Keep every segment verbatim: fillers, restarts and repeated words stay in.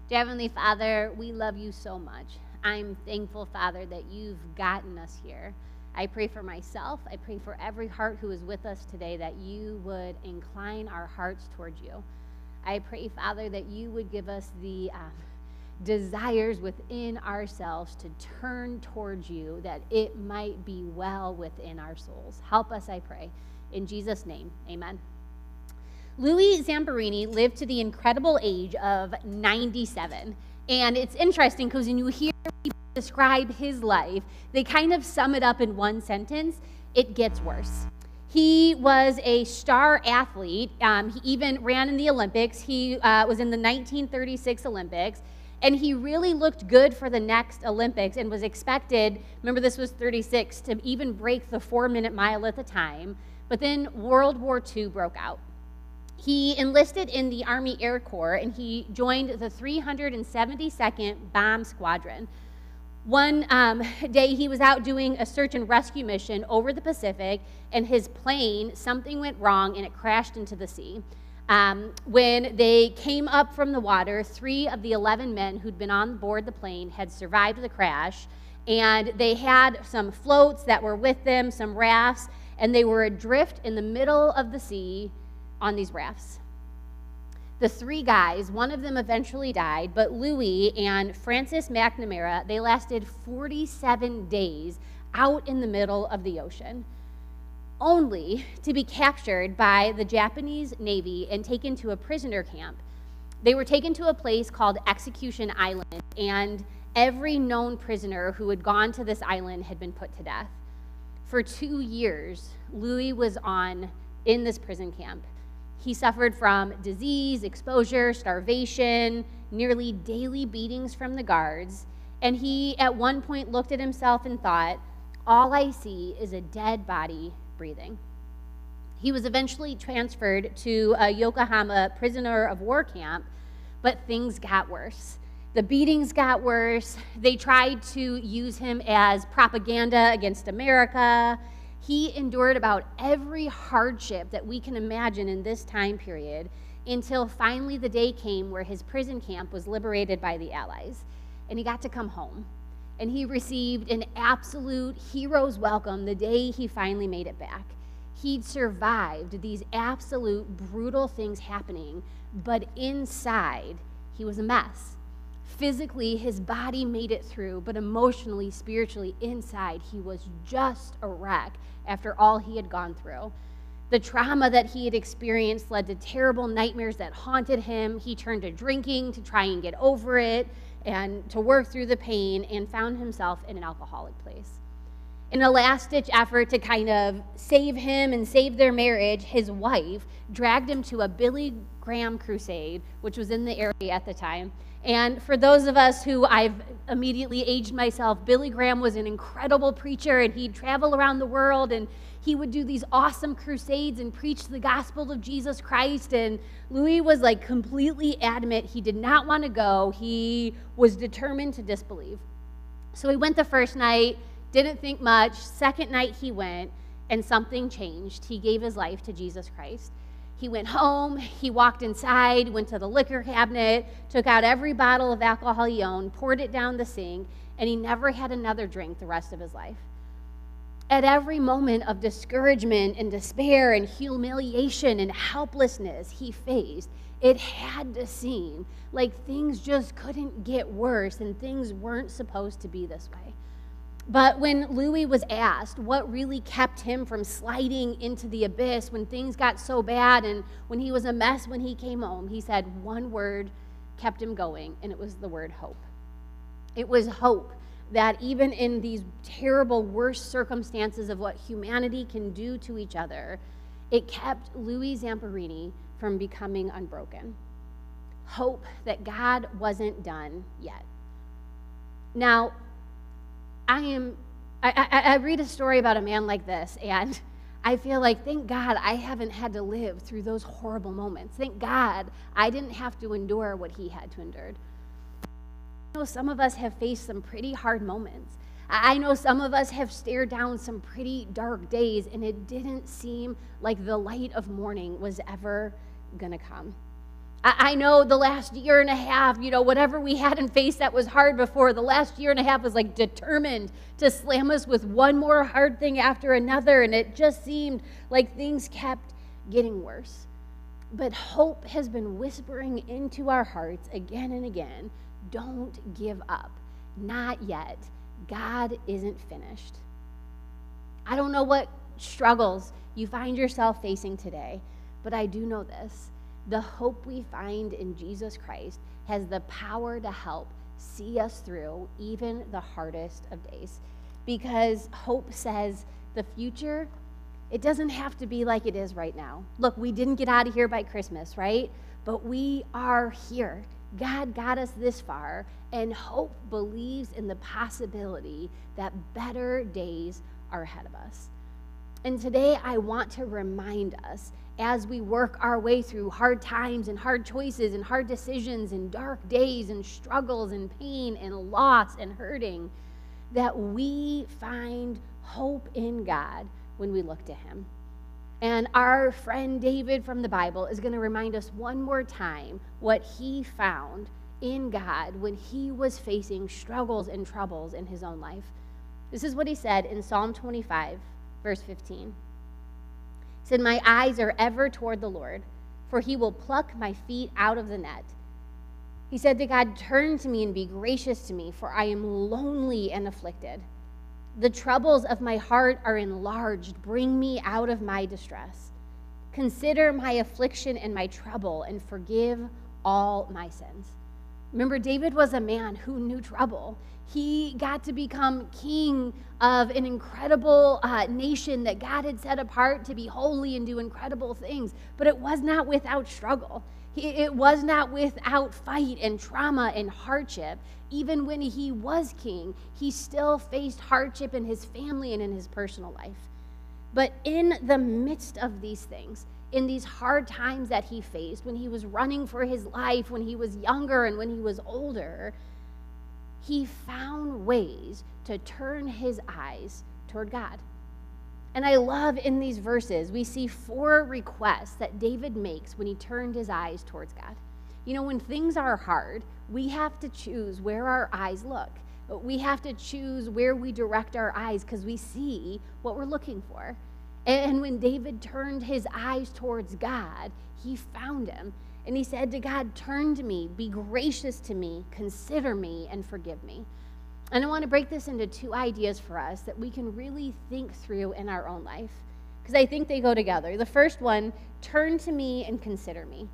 Dear Heavenly Father, we love you so much. I'm thankful, Father, that you've gotten us here. I pray for myself. I pray for every heart who is with us today that you would incline our hearts towards you. I pray, Father, that you would give us the um, desires within ourselves to turn towards you, that it might be well within our souls. Help us, I pray. In Jesus' name, amen. Louis Zamperini lived to the incredible age of ninety-seven. And it's interesting because when you hear people describe his life, they kind of sum it up in one sentence: it gets worse. He was a star athlete. Um, he even ran in the Olympics. He uh, was in the nineteen thirty-six Olympics, and he really looked good for the next Olympics and was expected, remember this was thirty-six, to even break the four-minute mile at the time. But then World War Two broke out. He enlisted in the Army Air Corps, and he joined the three hundred seventy-second Bomb Squadron. One um, day he was out doing a search and rescue mission over the Pacific, and his plane, something went wrong, and it crashed into the sea. Um, when they came up from the water, three of the eleven men who'd been on board the plane had survived the crash, and they had some floats that were with them, some rafts, and they were adrift in the middle of the sea on these rafts. The three guys, one of them eventually died, but Louis and Francis McNamara, they lasted forty-seven days out in the middle of the ocean, only to be captured by the Japanese Navy and taken to a prisoner camp. They were taken to a place called Execution Island, and every known prisoner who had gone to this island had been put to death. For two years, Louis was on in this prison camp. He suffered from disease, exposure, starvation, nearly daily beatings from the guards, and he at one point looked at himself and thought, all I see is a dead body breathing. He was eventually transferred to a Yokohama prisoner of war camp, but things got worse. The beatings got worse. They tried to use him as propaganda against America. He endured about every hardship that we can imagine in this time period until finally the day came where his prison camp was liberated by the Allies, and he got to come home. And he received an absolute hero's welcome the day he finally made it back. He'd survived these absolute brutal things happening, but inside, he was a mess. Physically, his body made it through, but emotionally, spiritually, inside, he was just a wreck after all he had gone through. The trauma that he had experienced led to terrible nightmares that haunted him. He turned to drinking to try and get over it and to work through the pain, and found himself in an alcoholic place. In a last-ditch effort to kind of save him and save their marriage, his wife dragged him to a Billy Graham crusade, which was in the area at the time. And for those of us who I've immediately aged myself, Billy Graham was an incredible preacher, and he'd travel around the world, and he would do these awesome crusades and preach the gospel of Jesus Christ. And Louis was like completely adamant he did not want to go. He was determined to disbelieve. So he went the first night, didn't think much. Second night he went, and something changed. He gave his life to Jesus Christ. He went home, he walked inside, went to the liquor cabinet, took out every bottle of alcohol he owned, poured it down the sink, and he never had another drink the rest of his life. At every moment of discouragement and despair and humiliation and helplessness he faced, it had to seem like things just couldn't get worse and things weren't supposed to be this way. But when Louis was asked what really kept him from sliding into the abyss when things got so bad and when he was a mess when he came home, he said one word kept him going, and it was the word hope. It was hope that even in these terrible, worst circumstances of what humanity can do to each other, it kept Louis Zamperini from becoming unbroken. Hope that God wasn't done yet. Now, I am, I, I, I read a story about a man like this, and I feel like, thank God I haven't had to live through those horrible moments. Thank God I didn't have to endure what he had to endure. I know some of us have faced some pretty hard moments. I know some of us have stared down some pretty dark days, and it didn't seem like the light of morning was ever going to come. I, I know the last year and a half, you know, whatever we hadn't faced that was hard before, the last year and a half was like determined to slam us with one more hard thing after another, and it just seemed like things kept getting worse. But hope has been whispering into our hearts again and again, don't give up. Not yet. God isn't finished. I don't know what struggles you find yourself facing today, but I do know this. The hope we find in Jesus Christ has the power to help see us through even the hardest of days. Because hope says the future, it doesn't have to be like it is right now. Look, we didn't get out of here by Christmas, right? But we are here. God got us this far, and hope believes in the possibility that better days are ahead of us. And today I want to remind us, as we work our way through hard times and hard choices and hard decisions and dark days and struggles and pain and loss and hurting, that we find hope in God when we look to him. And our friend David from the Bible is going to remind us one more time what he found in God when he was facing struggles and troubles in his own life. This is what he said in Psalm twenty-five, verse fifteen. He said, "My eyes are ever toward the Lord, for he will pluck my feet out of the net." He said to God, "Turn to me and be gracious to me, for I am lonely and afflicted. The troubles of my heart are enlarged. Bring me out of my distress. Consider my affliction and my trouble, and forgive all my sins." Remember, David was a man who knew trouble. He got to become king of an incredible uh, nation that God had set apart to be holy and do incredible things. But it was not without struggle. He, it was not without fight and trauma and hardship. Even when he was king, he still faced hardship in his family and in his personal life. But in the midst of these things, in these hard times that he faced, when he was running for his life, when he was younger and when he was older, he found ways to turn his eyes toward God. And I love in these verses, we see four requests that David makes when he turned his eyes towards God. You know, when things are hard, we have to choose where our eyes look. We have to choose where we direct our eyes because we see what we're looking for. And when David turned his eyes towards God, he found him. And he said to God, "Turn to me, be gracious to me, consider me, and forgive me." And I want to break this into two ideas for us that we can really think through in our own life, because I think they go together. The first one, turn to me and consider me.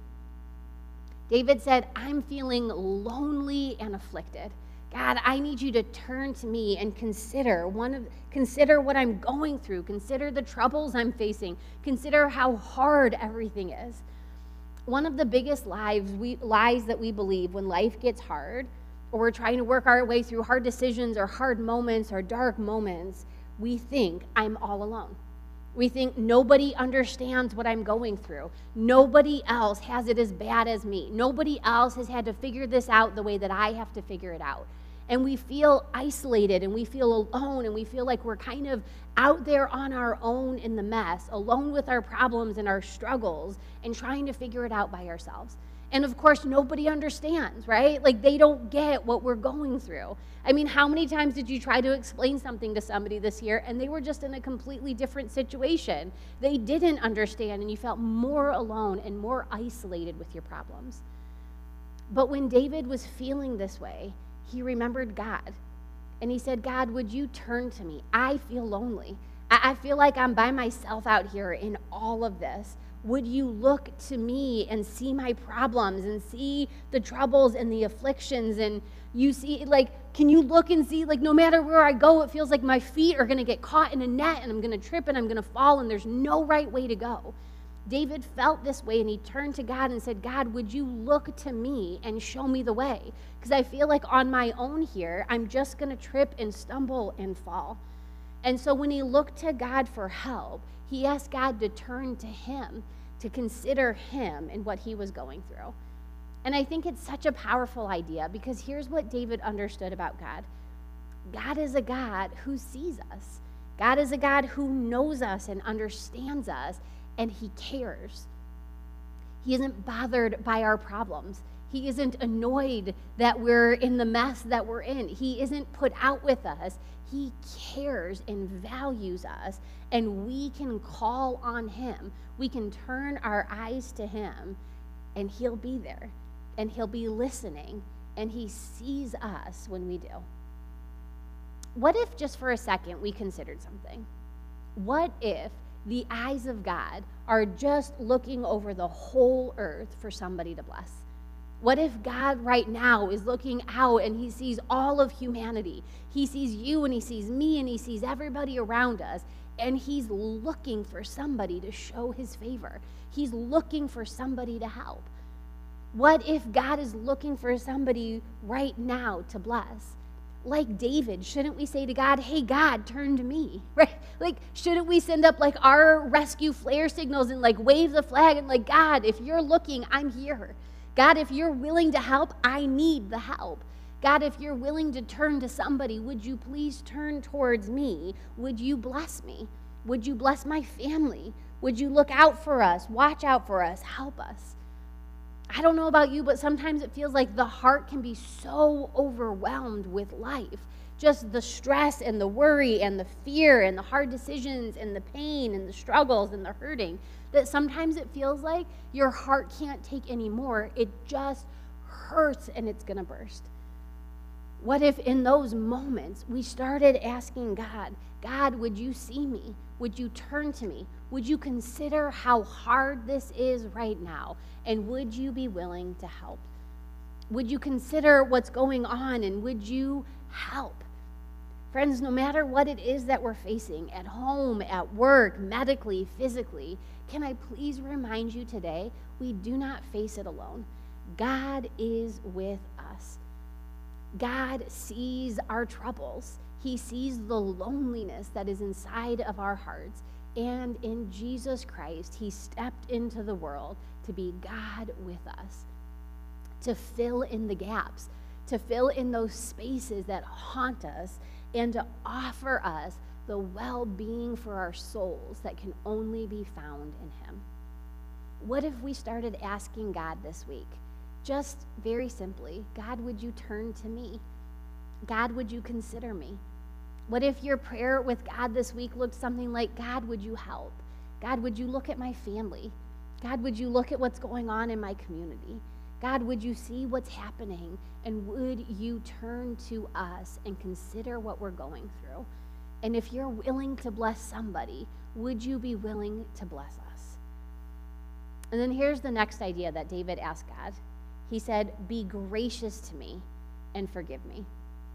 David said, "I'm feeling lonely and afflicted. God, I need you to turn to me and consider one of consider what I'm going through, consider the troubles I'm facing, consider how hard everything is." One of the biggest lies we lies that we believe when life gets hard, or we're trying to work our way through hard decisions or hard moments or dark moments, we think I'm all alone. We think nobody understands what I'm going through. Nobody else has it as bad as me. Nobody else has had to figure this out the way that I have to figure it out. And we feel isolated and we feel alone and we feel like we're kind of out there on our own in the mess, alone with our problems and our struggles and trying to figure it out by ourselves. And of course, nobody understands, right? Like they don't get what we're going through. I mean, how many times did you try to explain something to somebody this year and they were just in a completely different situation? They didn't understand and you felt more alone and more isolated with your problems. But when David was feeling this way, he remembered God. And he said, "God, would you turn to me? I feel lonely. I, I feel like I'm by myself out here in all of this. Would you look to me and see my problems and see the troubles and the afflictions? And you see, like, can you look and see, like, no matter where I go, it feels like my feet are going to get caught in a net and I'm going to trip and I'm going to fall and there's no right way to go." David felt this way and he turned to God and said, "God, would you look to me and show me the way? Because I feel like on my own here, I'm just going to trip and stumble and fall." And so when he looked to God for help, he asked God to turn to him, to consider him and what he was going through. And I think it's such a powerful idea because here's what David understood about God. God is a God who sees us. God is a God who knows us and understands us, and he cares. He isn't bothered by our problems. He isn't annoyed that we're in the mess that we're in. He isn't put out with us. He cares and values us, and we can call on him. We can turn our eyes to him, and he'll be there, and he'll be listening, and he sees us when we do. What if just for a second we considered something? What if the eyes of God are just looking over the whole earth for somebody to bless? What if God right now is looking out and he sees all of humanity? He sees you and he sees me and he sees everybody around us, and he's looking for somebody to show his favor. He's looking for somebody to help. What if God is looking for somebody right now to bless? Like David, shouldn't we say to God, hey, God, turn to me, right? Like, shouldn't we send up like our rescue flare signals and like wave the flag and like, God, if you're looking, I'm here. God, if you're willing to help, I need the help. God, if you're willing to turn to somebody, would you please turn towards me? Would you bless me? Would you bless my family? Would you look out for us, watch out for us, help us? I don't know about you, but sometimes it feels like the heart can be so overwhelmed with life. Just the stress and the worry and the fear and the hard decisions and the pain and the struggles and the hurting, that sometimes it feels like your heart can't take any more. It just hurts and it's going to burst. What if in those moments we started asking God, God, would you see me? Would you turn to me? Would you consider how hard this is right now? And would you be willing to help? Would you consider what's going on and would you help? Friends, no matter what it is that we're facing at home, at work, medically, physically, can I please remind you today, we do not face it alone. God is with us. God sees our troubles. He sees the loneliness that is inside of our hearts. And in Jesus Christ, he stepped into the world to be God with us, to fill in the gaps, to fill in those spaces that haunt us, and to offer us the well-being for our souls that can only be found in him. What if we started asking God this week, just very simply, God, would you turn to me? God, would you consider me? What if your prayer with God this week looked something like, God, would you help? God, would you look at my family? God, would you look at what's going on in my community? God, would you see what's happening? And would you turn to us and consider what we're going through? And if you're willing to bless somebody, would you be willing to bless us? And then here's the next idea that David asked God. He said, be gracious to me and forgive me.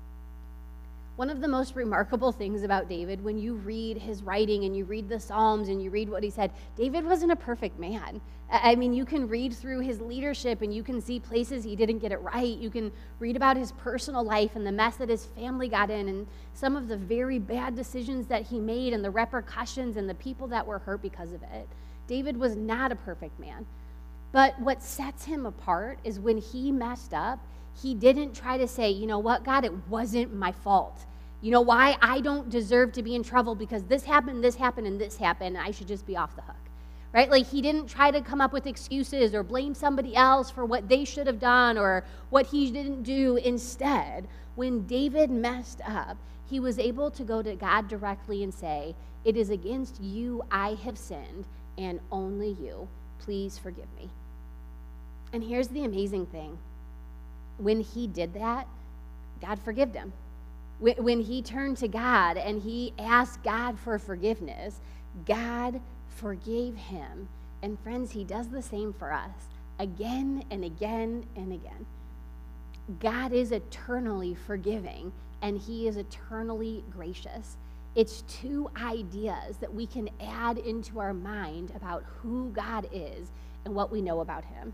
One of the most remarkable things about David, when you read his writing and you read the Psalms and you read what he said, David wasn't a perfect man. I mean, you can read through his leadership and you can see places he didn't get it right. You can read about his personal life and the mess that his family got in and some of the very bad decisions that he made and the repercussions and the people that were hurt because of it. David was not a perfect man. But what sets him apart is when he messed up, he didn't try to say, you know what, God, it wasn't my fault. You know why? I don't deserve to be in trouble because this happened, this happened, and this happened, and I should just be off the hook, right? Like he didn't try to come up with excuses or blame somebody else for what they should have done or what he didn't do. Instead, when David messed up, he was able to go to God directly and say, it is against you I have sinned, and only you. Please forgive me. And here's the amazing thing. When he did that, God forgave him. When he turned to God and he asked God for forgiveness, God forgave him. And friends, he does the same for us again and again and again. God is eternally forgiving and he is eternally gracious. It's two ideas that we can add into our mind about who God is and what we know about him.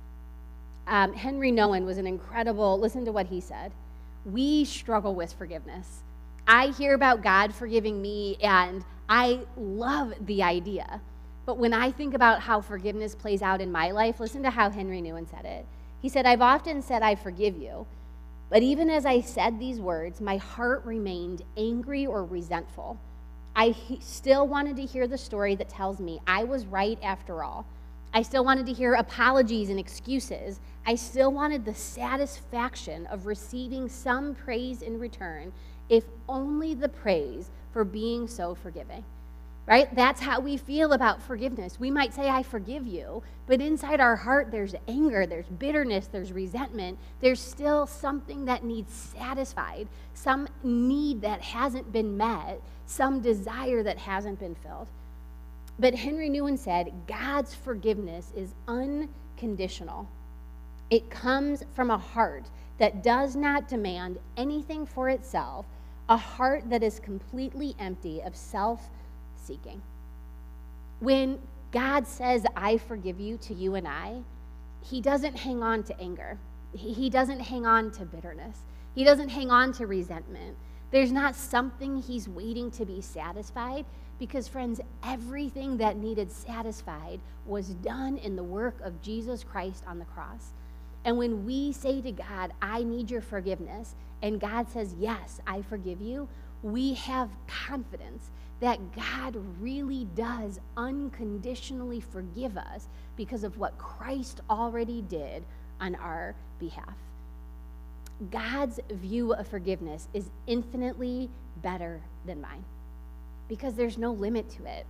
Um, Henry Nouwen was an incredible, listen to what he said. We struggle with forgiveness. I hear about God forgiving me, and I love the idea. But when I think about how forgiveness plays out in my life, listen to how Henry Nouwen said it. He said, I've often said I forgive you, but even as I said these words, my heart remained angry or resentful. I he- still wanted to hear the story that tells me I was right after all. I still wanted to hear apologies and excuses. I still wanted the satisfaction of receiving some praise in return, if only the praise for being so forgiving. Right? That's how we feel about forgiveness. We might say, I forgive you, but inside our heart there's anger, there's bitterness, there's resentment. There's still something that needs satisfied, some need that hasn't been met, some desire that hasn't been filled. But Henry Nouwen said, God's forgiveness is unconditional. It comes from a heart that does not demand anything for itself, a heart that is completely empty of self-seeking. When God says, I forgive you to you and I, he doesn't hang on to anger. He doesn't hang on to bitterness. He doesn't hang on to resentment. There's not something he's waiting to be satisfied, because, friends, everything that needed satisfied was done in the work of Jesus Christ on the cross. And when we say to God, I need your forgiveness, and God says, yes, I forgive you, we have confidence that God really does unconditionally forgive us because of what Christ already did on our behalf. God's view of forgiveness is infinitely better than mine, because there's no limit to it.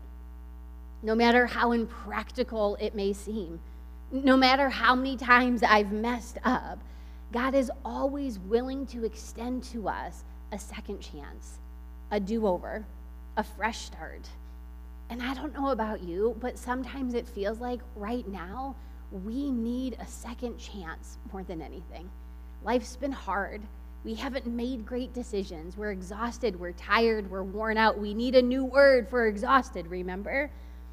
No matter how impractical it may seem, no matter how many times I've messed up, God is always willing to extend to us a second chance, a do-over, a fresh start. And I don't know about you, but sometimes it feels like right now we need a second chance more than anything. Life's been hard. We haven't made great decisions. We're exhausted. We're tired. We're worn out. We need a new word for exhausted, remember?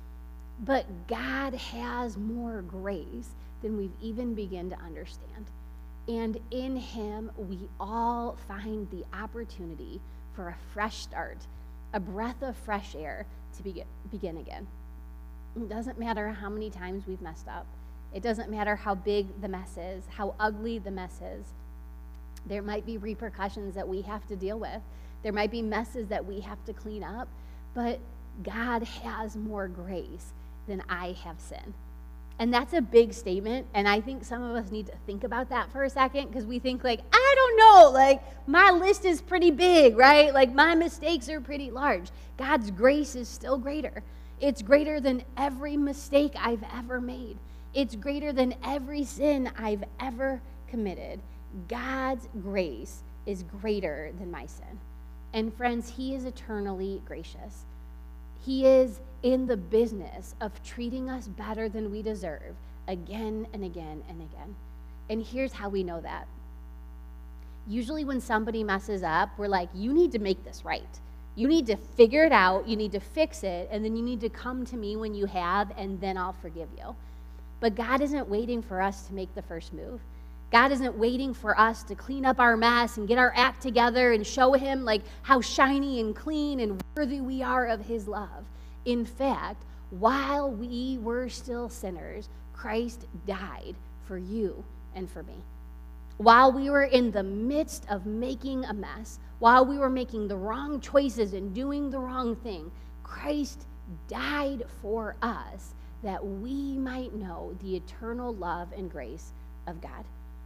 But God has more grace than we've even begun to understand. And in him, we all find the opportunity for a fresh start, a breath of fresh air to begin, begin again. It doesn't matter how many times we've messed up. It doesn't matter how big the mess is, how ugly the mess is. There might be repercussions that we have to deal with. There might be messes that we have to clean up, but God has more grace than I have sin. And that's a big statement, and I think some of us need to think about that for a second, because we think like, I don't know, like my list is pretty big, right? Like my mistakes are pretty large. God's grace is still greater. It's greater than every mistake I've ever made. It's greater than every sin I've ever committed. God's grace is greater than my sin. And friends, he is eternally gracious. He is in the business of treating us better than we deserve again and again and again. And here's how we know that. Usually when somebody messes up, we're like, you need to make this right. You need to figure it out. You need to fix it. And then you need to come to me when you have, and then I'll forgive you. But God isn't waiting for us to make the first move. God isn't waiting for us to clean up our mess and get our act together and show him like how shiny and clean and worthy we are of his love. In fact, while we were still sinners, Christ died for you and for me. While we were in the midst of making a mess, while we were making the wrong choices and doing the wrong thing, Christ died for us that we might know the eternal love and grace of God.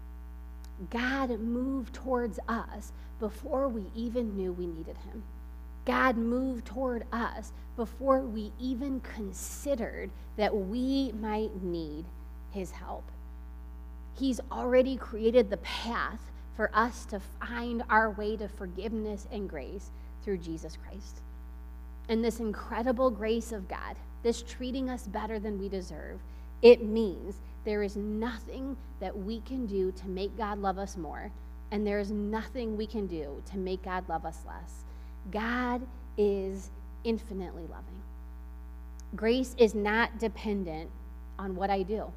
God moved towards us before we even knew we needed him. God moved toward us before we even considered that we might need his help. He's already created the path for us to find our way to forgiveness and grace through Jesus Christ. And this incredible grace of God, this treating us better than we deserve, it means there is nothing that we can do to make God love us more, and there is nothing we can do to make God love us less. God is infinitely loving. Grace is not dependent on what I do.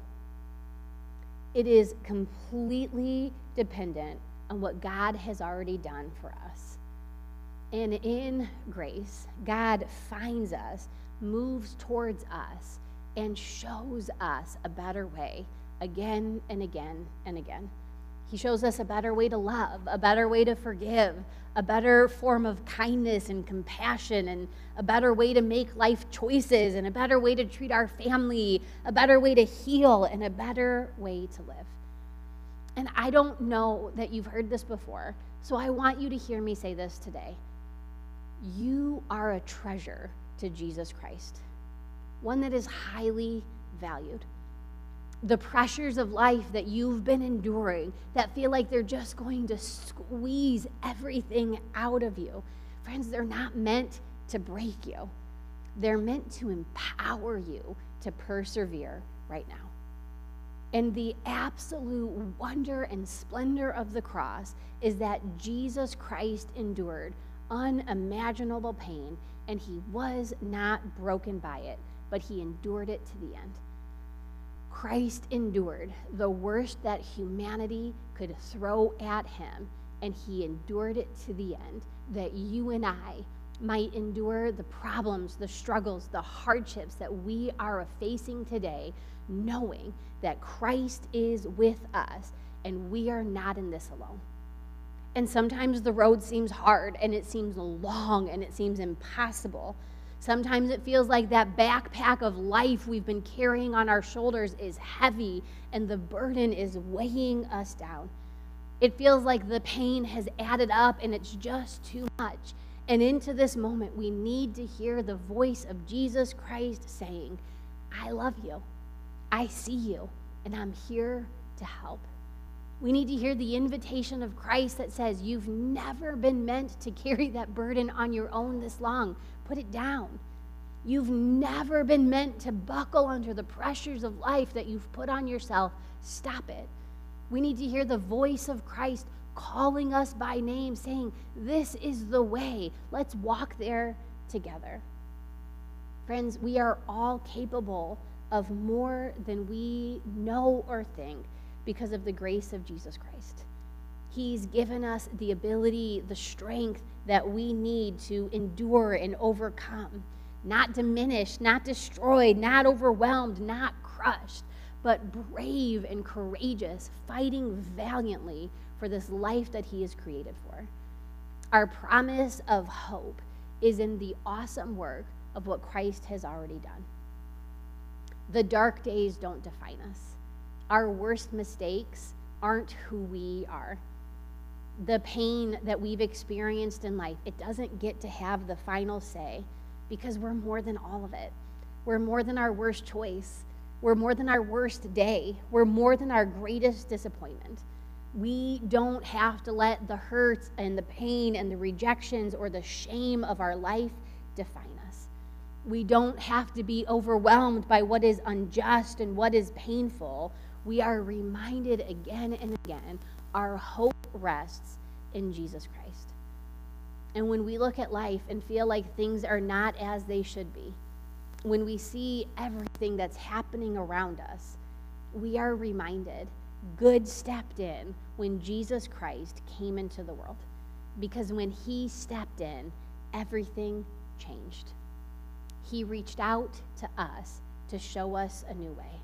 It is completely dependent on what God has already done for us. And in grace, God finds us, moves towards us, and shows us a better way again and again and again. He shows us a better way to love, a better way to forgive, a better form of kindness and compassion, and a better way to make life choices, and a better way to treat our family, a better way to heal, and a better way to live. And I don't know that you've heard this before, so I want you to hear me say this today. You are a treasure to Jesus Christ, one that is highly valued. The pressures of life that you've been enduring that feel like they're just going to squeeze everything out of you, friends, they're not meant to break you. They're meant to empower you to persevere right now. And the absolute wonder and splendor of the cross is that Jesus Christ endured unimaginable pain, and he was not broken by it, but he endured it to the end. Christ endured the worst that humanity could throw at him, and he endured it to the end, that you and I might endure the problems, the struggles, the hardships that we are facing today, knowing that Christ is with us and we are not in this alone. And sometimes the road seems hard and it seems long and it seems impossible. Sometimes it feels like that backpack of life we've been carrying on our shoulders is heavy and the burden is weighing us down. It feels like the pain has added up and it's just too much. And into this moment, we need to hear the voice of Jesus Christ saying, I love you, I see you, and I'm here to help. We need to hear the invitation of Christ that says, you've never been meant to carry that burden on your own this long. Put it down. You've never been meant to buckle under the pressures of life that you've put on yourself. Stop it. We need to hear the voice of Christ calling us by name, saying, this is the way. Let's walk there together. Friends, we are all capable of more than we know or think because of the grace of Jesus Christ. He's given us the ability, the strength that we need to endure and overcome, not diminished, not destroyed, not overwhelmed, not crushed, but brave and courageous, fighting valiantly for this life that he is created for. Our promise of hope is in the awesome work of what Christ has already done. The dark days don't define us. Our worst mistakes aren't who we are. The pain that we've experienced in life, it doesn't get to have the final say because we're more than all of it. We're more than our worst choice. We're more than our worst day. We're more than our greatest disappointment. We don't have to let the hurts and the pain and the rejections or the shame of our life define us. We don't have to be overwhelmed by what is unjust and what is painful. We are reminded again and again, our hope rests in Jesus Christ. And when we look at life and feel like things are not as they should be, when we see everything that's happening around us, we are reminded good stepped in when Jesus Christ came into the world. Because when he stepped in, everything changed. He reached out to us to show us a new way.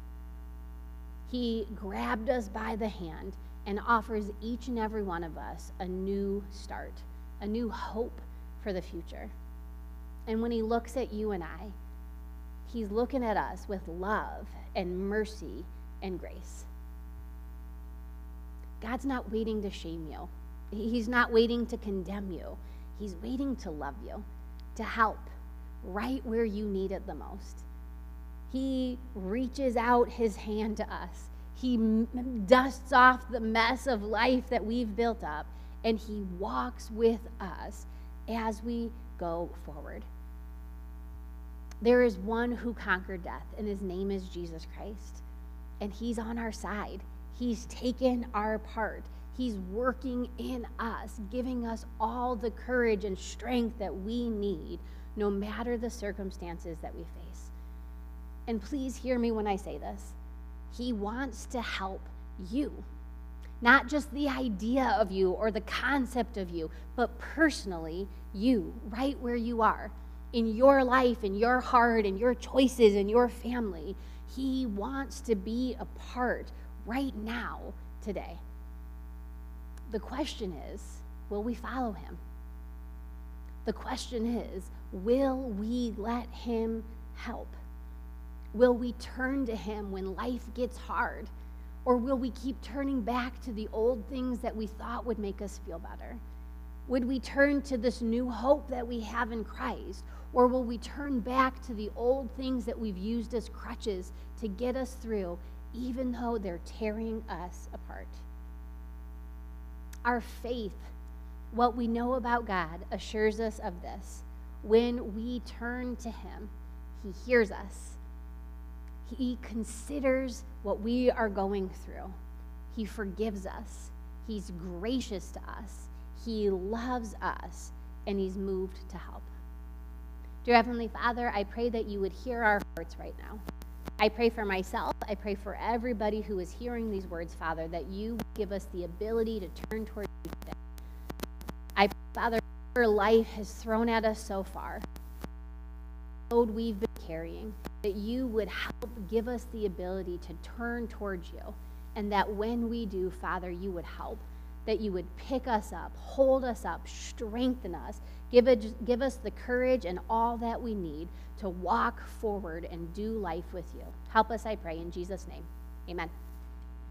He grabbed us by the hand and offers each and every one of us a new start, a new hope for the future. And when he looks at you and I, he's looking at us with love and mercy and grace. God's not waiting to shame you. He's not waiting to condemn you. He's waiting to love you, to help right where you need it the most. He reaches out his hand to us. He m- dusts off the mess of life that we've built up, and he walks with us as we go forward. There is one who conquered death, and his name is Jesus Christ. And he's on our side. He's taken our part. He's working in us, giving us all the courage and strength that we need, no matter the circumstances that we face. And please hear me when I say this. He wants to help you. Not just the idea of you or the concept of you, but personally, you, right where you are, in your life, in your heart, in your choices, in your family. He wants to be a part right now, today. The question is, will we follow him? The question is, will we let him help? Will we turn to him when life gets hard? Or will we keep turning back to the old things that we thought would make us feel better? Would we turn to this new hope that we have in Christ? Or will we turn back to the old things that we've used as crutches to get us through, even though they're tearing us apart? Our faith, what we know about God, assures us of this. When we turn to him, he hears us. He considers what we are going through. He forgives us. He's gracious to us. He loves us, and he's moved to help. Dear Heavenly Father, I pray that you would hear our hearts right now. I pray for myself. I pray for everybody who is hearing these words, Father, that you would give us the ability to turn toward you today. I pray, Father, whatever life has thrown at us so far, the load we've been carrying, that you would help give us the ability to turn towards you, and that when we do, Father, you would help, that you would pick us up, hold us up, strengthen us, give, it, give us the courage and all that we need to walk forward and do life with you. Help us, I pray, in Jesus' name. Amen.